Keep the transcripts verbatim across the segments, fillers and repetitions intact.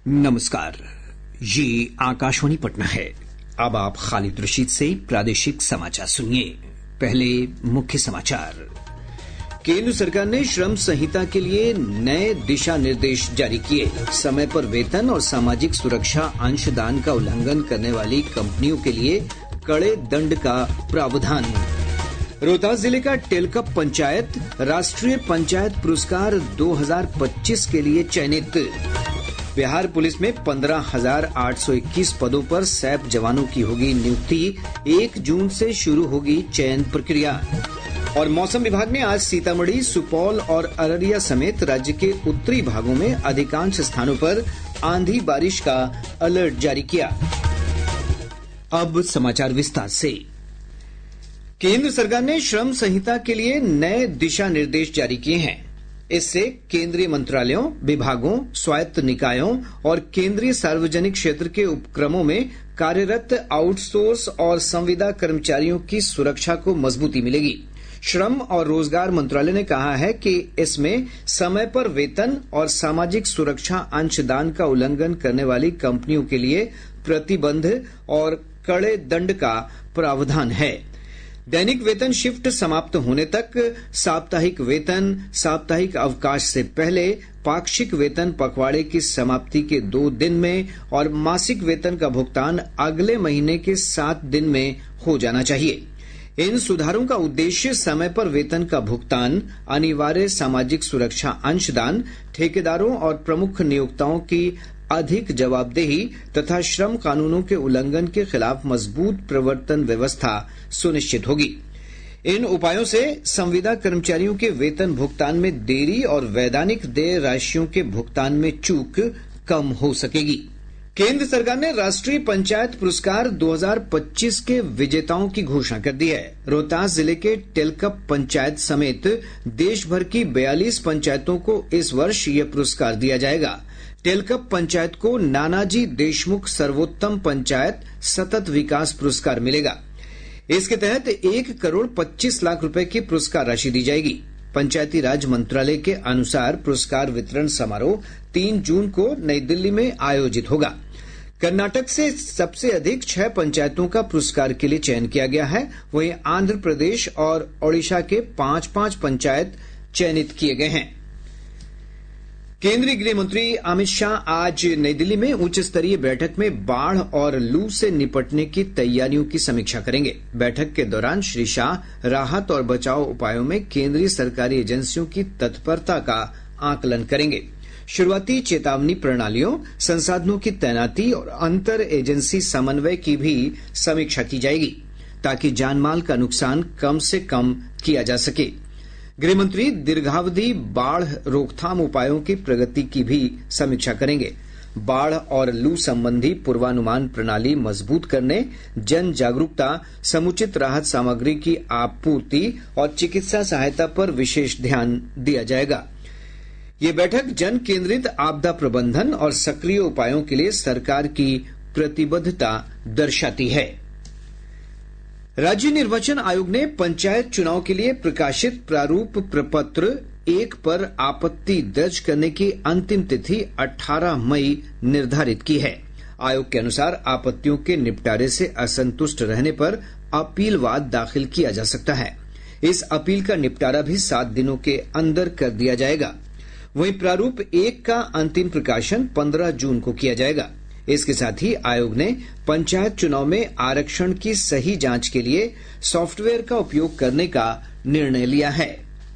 नमस्कार, ये आकाशवाणी पटना है। अब आप खालिद रशीद से प्रादेशिक समाचार सुनिए। पहले मुख्य समाचार। केंद्र सरकार ने श्रम संहिता के लिए नए दिशा निर्देश जारी किए। समय पर वेतन और सामाजिक सुरक्षा अंशदान का उल्लंघन करने वाली कंपनियों के लिए कड़े दंड का प्रावधान। रोहतास जिले का टेलकप पंचायत राष्ट्रीय पंचायत पुरस्कार दो हज़ार पच्चीस के लिए चयनित। बिहार पुलिस में पंद्रह हजार आठ सौ इक्कीस पदों पर सैप जवानों की होगी नियुक्ति। एक जून से शुरू होगी चयन प्रक्रिया। और मौसम विभाग ने आज सीतामढ़ी, सुपौल और अररिया समेत राज्य के उत्तरी भागों में अधिकांश स्थानों पर आंधी बारिश का अलर्ट जारी किया। अब समाचार विस्तार से। केंद्र सरकार ने श्रम संहिता के लिए नए दिशा निर्देश जारी किए हैं। इससे केंद्रीय मंत्रालयों, विभागों, स्वायत्त निकायों और केंद्रीय सार्वजनिक क्षेत्र के उपक्रमों में कार्यरत आउटसोर्स और संविदा कर्मचारियों की सुरक्षा को मजबूती मिलेगी। श्रम और रोजगार मंत्रालय ने कहा है कि इसमें समय पर वेतन और सामाजिक सुरक्षा अंशदान का उल्लंघन करने वाली कंपनियों के लिए प्रतिबंध और कड़े दंड का प्रावधान है। दैनिक वेतन शिफ्ट समाप्त होने तक, साप्ताहिक वेतन, साप्ताहिक अवकाश से पहले, पाक्षिक वेतन पखवाड़े की समाप्ति के दो दिन में और मासिक वेतन का भुगतान अगले महीने के सात दिन में हो जाना चाहिए। इन सुधारों का उद्देश्य समय पर वेतन का भुगतान, अनिवार्य सामाजिक सुरक्षा अंशदान, ठेकेदारों और प्रमुख नियोक्ताओं की अधिक जवाबदेही तथा श्रम कानूनों के उल्लंघन के खिलाफ मजबूत प्रवर्तन व्यवस्था सुनिश्चित होगी। इन उपायों से संविदा कर्मचारियों के वेतन भुगतान में देरी और वैधानिक देय राशियों के भुगतान में चूक कम हो सकेगी। केंद्र सरकार ने राष्ट्रीय पंचायत पुरस्कार दो हज़ार पच्चीस के विजेताओं की घोषणा कर दी है। रोहतास जिले के टेलकप पंचायत समेत देश भर की बयालीस पंचायतों को इस वर्ष यह पुरस्कार दिया जाएगा। टेलकप पंचायत को नानाजी देशमुख सर्वोत्तम पंचायत सतत विकास पुरस्कार मिलेगा। इसके तहत एक करोड़ पच्चीस लाख रुपए की पुरस्कार राशि दी जाएगी। पंचायती राज मंत्रालय के अनुसार पुरस्कार वितरण समारोह तीन जून को नई दिल्ली में आयोजित होगा। कर्नाटक से सबसे अधिक छह पंचायतों का पुरस्कार के लिए चयन किया गया है। वहीं आंध्र प्रदेश और ओडिशा के पांच पांच पंचायत चयनित किए गए हैं। केंद्रीय गृह मंत्री अमित शाह आज नई दिल्ली में उच्च स्तरीय बैठक में बाढ़ और लू से निपटने की तैयारियों की समीक्षा करेंगे। बैठक के दौरान श्री शाह राहत और बचाव उपायों में केंद्रीय सरकारी एजेंसियों की तत्परता का आकलन करेंगे। शुरुआती चेतावनी प्रणालियों, संसाधनों की तैनाती और अंतर एजेंसी समन्वय की भी समीक्षा की जाएगी ताकि जानमाल का नुकसान कम से कम किया जा सके। गृहमंत्री दीर्घावधि बाढ़ रोकथाम उपायों की प्रगति की भी समीक्षा करेंगे। बाढ़ और लू संबंधी पूर्वानुमान प्रणाली मजबूत करने, जन जागरूकता, समुचित राहत सामग्री की आपूर्ति और चिकित्सा सहायता पर विशेष ध्यान दिया जाएगा। ये बैठक जन केंद्रित आपदा प्रबंधन और सक्रिय उपायों के लिए सरकार की प्रतिबद्धता दर्शाती है। राज्य निर्वाचन आयोग ने पंचायत चुनाव के लिए प्रकाशित प्रारूप प्रपत्र एक पर आपत्ति दर्ज करने की अंतिम तिथि अठारह मई निर्धारित की है। आयोग के अनुसार आपत्तियों के निपटारे से असंतुष्ट रहने पर अपील वाद दाखिल किया जा सकता है। इस अपील का निपटारा भी सात दिनों के अंदर कर दिया जाएगा। वहीं प्रारूप एक का अंतिम प्रकाशन पंद्रह जून को किया जाएगा। इसके साथ ही आयोग ने पंचायत चुनाव में आरक्षण की सही जांच के लिए सॉफ्टवेयर का उपयोग करने का निर्णय लिया है।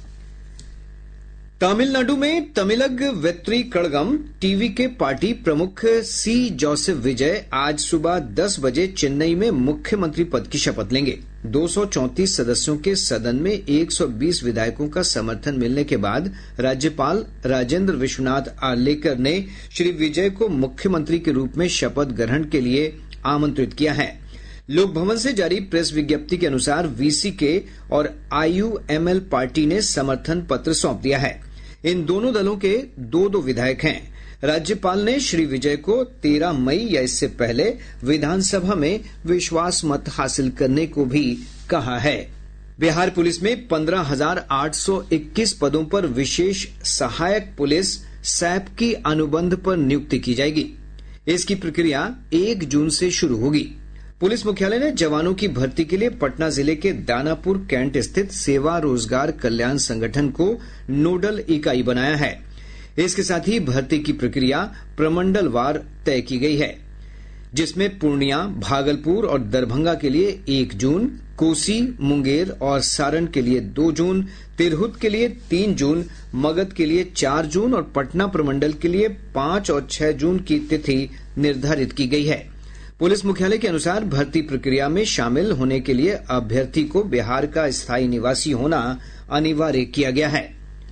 तमिलनाडु में तमिलग वेत्री कड़गम टीवी के पार्टी प्रमुख सी जोसेफ विजय आज सुबह दस बजे चेन्नई में मुख्यमंत्री पद की शपथ लेंगे। दो सौ चौंतीस सदस्यों के सदन में एक सौ बीस विधायकों का समर्थन मिलने के बाद राज्यपाल राजेंद्र विश्वनाथ आर्लेकर ने श्री विजय को मुख्यमंत्री के रूप में शपथ ग्रहण के लिए आमंत्रित किया है। लोक भवन से जारी प्रेस विज्ञप्ति के अनुसार वीसीके और आईयूएमएल पार्टी ने समर्थन पत्र सौंप दिया है। इन दोनों दलों के दो दो विधायक हैं। राज्यपाल ने श्री विजय को तेरह मई या इससे पहले विधानसभा में विश्वास मत हासिल करने को भी कहा है। बिहार पुलिस में पंद्रह हजार आठ सौ इक्कीस पदों पर विशेष सहायक पुलिस, सैप की अनुबंध पर नियुक्ति की जाएगी। इसकी प्रक्रिया एक जून से शुरू होगी। पुलिस मुख्यालय ने जवानों की भर्ती के लिए पटना जिले के दानापुर कैंट स्थित सेवा रोजगार कल्याण संगठन को नोडल इकाई बनाया है। इसके साथ ही भर्ती की प्रक्रिया प्रमंडलवार तय की गई है, जिसमें पूर्णिया, भागलपुर और दरभंगा के लिए एक जून, कोसी, मुंगेर और सारण के लिए दो जून, तिरहुत के लिए तीन जून, मगध के लिए चार जून और पटना प्रमंडल के लिए पांच और छह जून की तिथि निर्धारित की गई है। पुलिस मुख्यालय के अनुसार भर्ती प्रक्रिया में शामिल होने के लिए अभ्यर्थी को बिहार का स्थायी निवासी होना अनिवार्य किया गया है।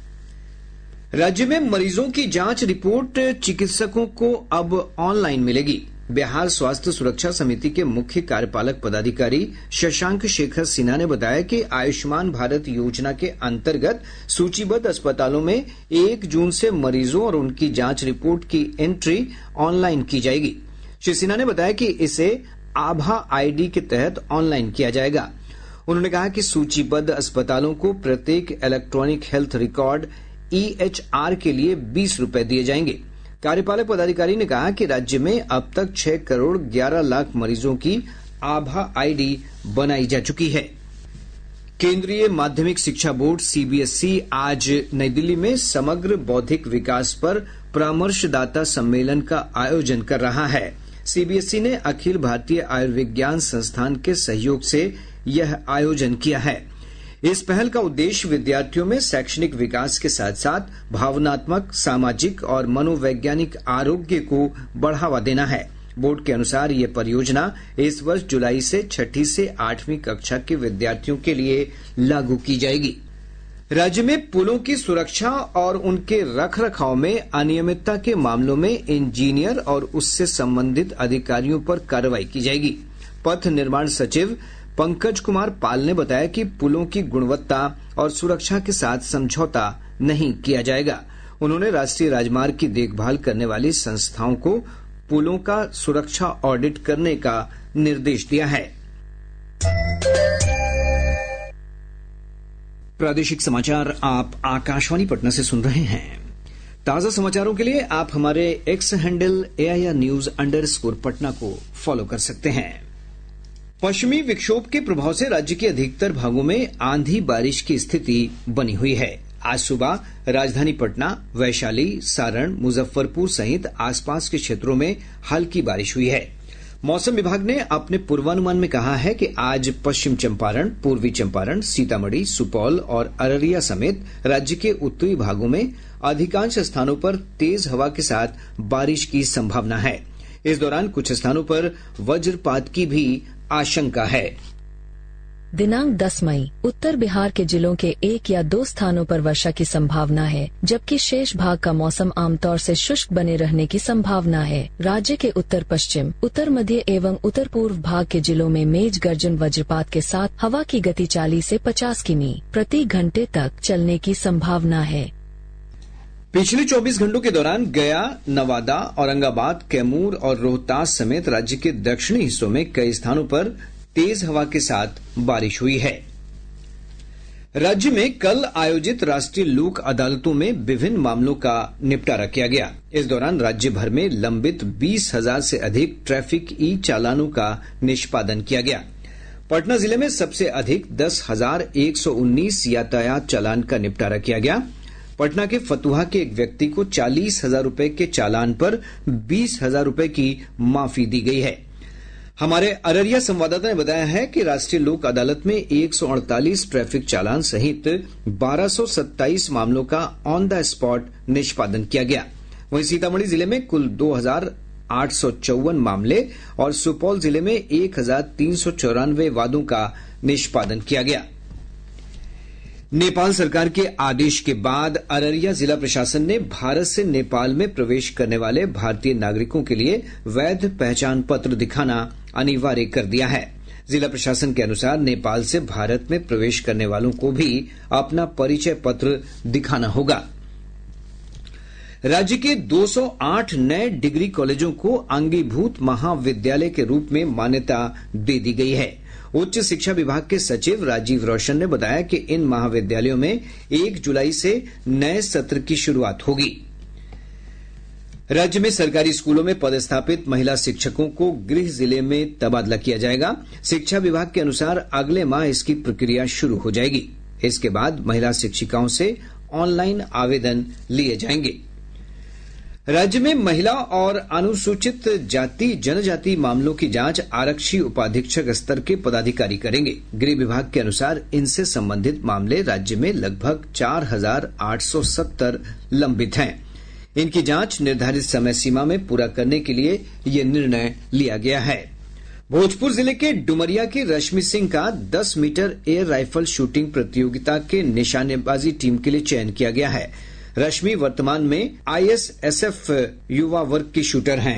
राज्य में मरीजों की जांच रिपोर्ट चिकित्सकों को अब ऑनलाइन मिलेगी। बिहार स्वास्थ्य सुरक्षा समिति के मुख्य कार्यपालक पदाधिकारी शशांक शेखर सिन्हा ने बताया कि आयुष्मान भारत योजना के अंतर्गत सूचीबद्ध अस्पतालों में एक जून से मरीजों और उनकी जांच रिपोर्ट की एंट्री ऑनलाइन की जाएगी। श्री सिन्हा ने बताया कि इसे आभा आईडी के तहत ऑनलाइन किया जाएगा। उन्होंने कहा कि सूचीबद्ध अस्पतालों को प्रत्येक इलेक्ट्रॉनिक हेल्थ रिकॉर्ड ईएचआर के लिए बीस रूपये दिए जाएंगे। कार्यपालक पदाधिकारी ने कहा कि राज्य में अब तक छह करोड़ ग्यारह लाख मरीजों की आभा आईडी बनाई जा चुकी है। केंद्रीय माध्यमिक शिक्षा बोर्ड सीबीएसई आज नई दिल्ली में समग्र बौद्धिक विकास पर परामर्शदाता सम्मेलन का आयोजन कर रहा है। सीबीएसई ने अखिल भारतीय आयुर्विज्ञान संस्थान के सहयोग से यह आयोजन किया है। इस पहल का उद्देश्य विद्यार्थियों में शैक्षणिक विकास के साथ साथ भावनात्मक, सामाजिक और मनोवैज्ञानिक आरोग्य को बढ़ावा देना है। बोर्ड के अनुसार ये परियोजना इस वर्ष जुलाई से छठी से आठवीं कक्षा के विद्यार्थियों के लिए लागू की जाएगी। राज्य में पुलों की सुरक्षा और उनके रखरखाव में अनियमितता के मामलों में इंजीनियर और उससे संबंधित अधिकारियों पर कार्रवाई की जाएगी। पथ निर्माण सचिव पंकज कुमार पाल ने बताया कि पुलों की गुणवत्ता और सुरक्षा के साथ समझौता नहीं किया जाएगा। उन्होंने राष्ट्रीय राजमार्ग की देखभाल करने वाली संस्थाओं को पुलों का सुरक्षा ऑडिट करने का निर्देश दिया है। प्रादेशिक समाचार आप आकाशवाणी पटना से सुन रहे हैं। ताजा समाचारों के लिए आप हमारे X handle AIR news underscore Patna को फॉलो कर सकते हैं। पश्चिमी विक्षोभ के प्रभाव से राज्य के अधिकतर भागों में आंधी बारिश की स्थिति बनी हुई है। आज सुबह राजधानी पटना, वैशाली, सारण, मुजफ्फरपुर सहित आसपास के क्षेत्रों में हल्की बारिश हुई है। मौसम विभाग ने अपने पूर्वानुमान में कहा है कि आज पश्चिम चंपारण, पूर्वी चंपारण, सीतामढ़ी, सुपौल और अररिया समेत राज्य के उत्तरी भागों में अधिकांश स्थानों पर तेज हवा के साथ बारिश की संभावना है। इस दौरान कुछ स्थानों पर वज्रपात की भी आशंका है। दिनांक दस मई उत्तर बिहार के जिलों के एक या दो स्थानों पर वर्षा की संभावना है, जबकि शेष भाग का मौसम आमतौर से शुष्क बने रहने की संभावना है। राज्य के उत्तर पश्चिम, उत्तर मध्य एवं उत्तर पूर्व भाग के जिलों में मेघ गर्जन वज्रपात के साथ हवा की गति चालीस से पचास किमी प्रति घंटे तक चलने की संभावना है। पिछले चौबीस घंटों के दौरान गया, नवादा, औरंगाबाद, कैमूर और रोहतास समेत राज्य के दक्षिणी हिस्सों में कई स्थानों पर तेज हवा के साथ बारिश हुई है। राज्य में कल आयोजित राष्ट्रीय लोक अदालतों में विभिन्न मामलों का निपटारा किया गया। इस दौरान राज्य भर में लंबित बीस हजार से अधिक ट्रैफिक ई चालानों का निष्पादन किया गया। पटना जिले में सबसे अधिक दस हजार एक सौ उन्नीस यातायात चालान का निपटारा किया गया। पटना के फतुहा के एक व्यक्ति को चालीस हजार रूपये के चालान पर बीस हजार रूपये की माफी दी गई है। हमारे अररिया संवाददाता ने बताया है कि राष्ट्रीय लोक अदालत में एक सौ अड़तालीस ट्रैफिक चालान सहित बारह सौ सत्ताईस मामलों का ऑन द स्पॉट निष्पादन किया गया। वहीं सीतामढ़ी जिले में कुल दो हजार आठ सौ चौवन मामले और सुपौल जिले में एक हजार तीन सौ चौरानवे वादों का निष्पादन किया गया। नेपाल सरकार के आदेश के बाद अररिया जिला प्रशासन ने भारत से नेपाल में प्रवेश करने वाले भारतीय नागरिकों के लिए वैध पहचान पत्र दिखाना अनिवार्य कर दिया है। जिला प्रशासन के अनुसार नेपाल से भारत में प्रवेश करने वालों को भी अपना परिचय पत्र दिखाना होगा। राज्य के दो सौ आठ नए डिग्री कॉलेजों को अंगीभूत महाविद्यालय के रूप में मान्यता दे दी गई है। उच्च शिक्षा विभाग के सचिव राजीव रोशन ने बताया कि इन महाविद्यालयों में एक जुलाई से नए सत्र की शुरुआत होगी। राज्य में सरकारी स्कूलों में पदस्थापित महिला शिक्षकों को गृह जिले में तबादला किया जाएगा। शिक्षा विभाग के अनुसार अगले माह इसकी प्रक्रिया शुरू हो जाएगी। इसके बाद महिला शिक्षिकाओं से ऑनलाइन आवेदन लिए जाएंगे। राज्य में महिला और अनुसूचित जाति जनजाति मामलों की जांच आरक्षी उपाधीक्षक स्तर के पदाधिकारी करेंगे। गृह विभाग के अनुसार इनसे संबंधित मामले राज्य में लगभग चार हजार आठ सौ सत्तर लंबित हैं। इनकी जांच निर्धारित समय सीमा में पूरा करने के लिए ये निर्णय लिया गया है। भोजपुर जिले के डुमरिया की रश्मि सिंह का दस मीटर एयर राइफल शूटिंग प्रतियोगिता के निशानेबाजी टीम के लिए चयन किया गया है। रश्मि वर्तमान में आईएसएसएफ युवा वर्ग की शूटर हैं।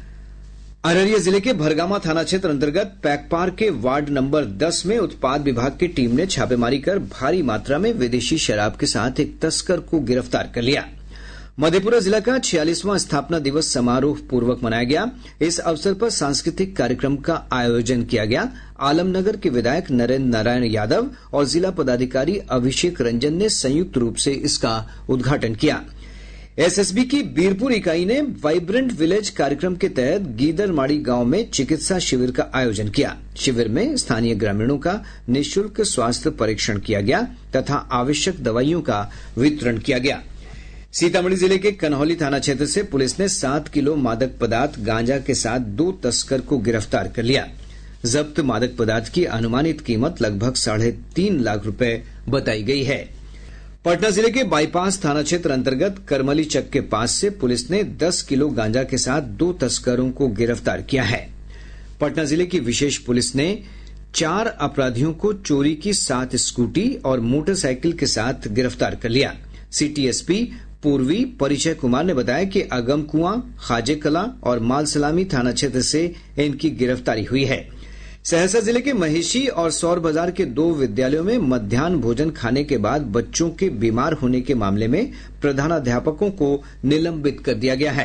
अररिया जिले के भरगामा थाना क्षेत्र अंतर्गत पैकपार के वार्ड नंबर दस में उत्पाद विभाग की टीम ने छापेमारी कर भारी मात्रा में विदेशी शराब के साथ एक तस्कर को गिरफ्तार कर लिया। मधेपुरा जिला का छियालीसवां स्थापना दिवस समारोह पूर्वक मनाया गया। इस अवसर पर सांस्कृतिक कार्यक्रम का आयोजन किया गया। आलमनगर के विधायक नरेंद्र नारायण यादव और जिला पदाधिकारी अभिषेक रंजन ने संयुक्त रूप से इसका उद्घाटन किया। एसएसबी की बीरपुर इकाई ने वाइब्रेंट विलेज कार्यक्रम के तहत गीदरमाड़ी गांव में चिकित्सा शिविर का आयोजन किया। शिविर में स्थानीय ग्रामीणों का निःशुल्क स्वास्थ्य परीक्षण किया गया तथा आवश्यक दवाइयों का वितरण किया गया। सीतामढ़ी जिले के कन्हौली थाना क्षेत्र से पुलिस ने सात किलो मादक पदार्थ गांजा के साथ दो तस्कर को गिरफ्तार कर लिया। जब्त मादक पदार्थ की अनुमानित कीमत लगभग साढ़े तीन लाख रुपए बताई गई है। पटना जिले के बाईपास थाना क्षेत्र अंतर्गत करमली चक के पास से पुलिस ने दस किलो गांजा के साथ दो तस्करों को गिरफ्तार किया है। पटना जिले की विशेष पुलिस ने चार अपराधियों को चोरी की सात स्कूटी और मोटरसाइकिल के साथ गिरफ्तार कर लिया। सिटी एसपी पूर्वी परिचय कुमार ने बताया कि अगमकुआं, खाजेकला और मालसलामी थाना क्षेत्र से इनकी गिरफ्तारी हुई है। सहरसा जिले के महेशी और सौर बाजार के दो विद्यालयों में मध्याह्न भोजन खाने के बाद बच्चों के बीमार होने के मामले में प्रधानाध्यापकों को निलंबित कर दिया गया है।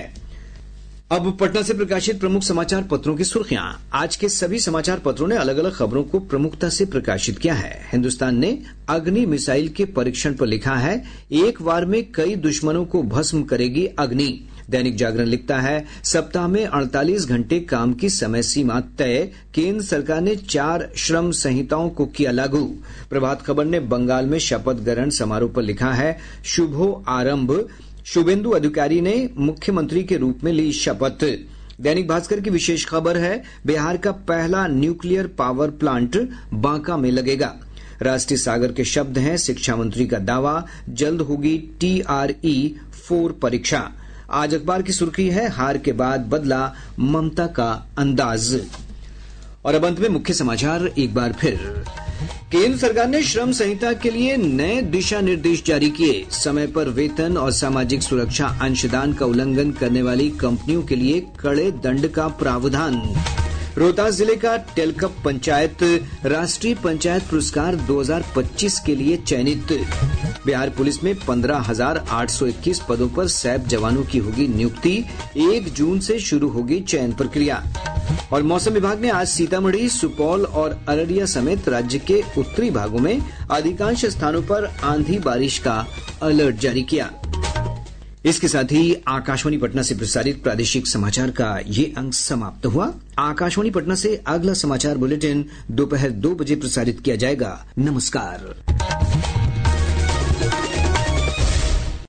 अब पटना से प्रकाशित प्रमुख समाचार पत्रों की सुर्खियां। आज के सभी समाचार पत्रों ने अलग अलग खबरों को प्रमुखता से प्रकाशित किया है। हिन्दुस्तान ने अग्नि मिसाइल के परीक्षण पर लिखा है, एक बार में कई दुश्मनों को भस्म करेगी अग्नि। दैनिक जागरण लिखता है, सप्ताह में अड़तालीस घंटे काम की समय सीमा तय, केंद्र सरकार ने चार श्रम संहिताओं को किया लागू। प्रभात खबर ने बंगाल में शपथ ग्रहण समारोह पर लिखा है, शुभो आरंभ, शुभेंदु अधिकारी ने मुख्यमंत्री के रूप में ली शपथ। दैनिक भास्कर की विशेष खबर है, बिहार का पहला न्यूक्लियर पावर प्लांट बांका में लगेगा। राष्ट्रीय सागर के शब्द हैं, शिक्षा मंत्री का दावा, जल्द होगी टीआरई फोर परीक्षा। आज अखबार की सुर्खी है, हार के बाद बदला ममता का अंदाज। और अब अंत में मुख्य समाचार एक बार फिर। केंद्र सरकार ने श्रम संहिता के लिए नए दिशा निर्देश जारी किए। समय पर वेतन और सामाजिक सुरक्षा अंशदान का उल्लंघन करने वाली कंपनियों के लिए कड़े दंड का प्रावधान। रोहतास जिले का टेलकप पंचायत राष्ट्रीय पंचायत पुरस्कार दो हज़ार पच्चीस के लिए चयनित। बिहार पुलिस में पंद्रह हजार आठ सौ इक्कीस पदों पर सैप जवानों की होगी नियुक्ति। एक जून से शुरू होगी चयन प्रक्रिया। और मौसम विभाग ने आज सीतामढ़ी, सुपौल और अररिया समेत राज्य के उत्तरी भागों में अधिकांश स्थानों पर आंधी बारिश का अलर्ट जारी किया। इसके साथ ही आकाशवाणी पटना से प्रसारित प्रादेशिक समाचार का ये अंक समाप्त हुआ। आकाशवाणी पटना से अगला समाचार बुलेटिन दोपहर दो बजे प्रसारित किया जाएगा। नमस्कार।